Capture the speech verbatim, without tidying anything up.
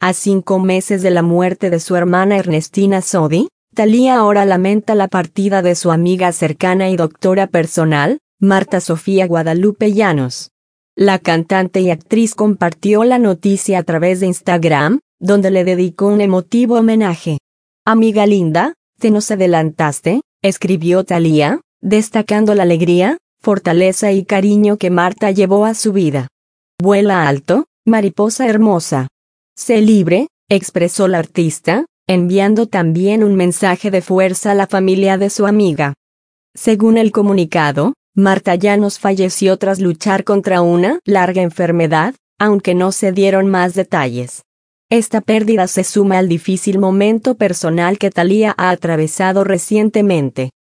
A cinco meses de la muerte de su hermana Ernestina Sodi, Thalía ahora lamenta la partida de su amiga cercana y doctora personal, Marta Sofía Guadalupe Llanos. La cantante y actriz compartió la noticia a través de Instagram, donde le dedicó un emotivo homenaje. Amiga linda, te nos adelantaste, escribió Thalía, destacando la alegría, fortaleza y cariño que Marta llevó a su vida. Vuela alto, mariposa hermosa. Sé libre, expresó la artista, enviando también un mensaje de fuerza a la familia de su amiga. Según el comunicado, Marta Llanos falleció tras luchar contra una larga enfermedad, aunque no se dieron más detalles. Esta pérdida se suma al difícil momento personal que Thalía ha atravesado recientemente.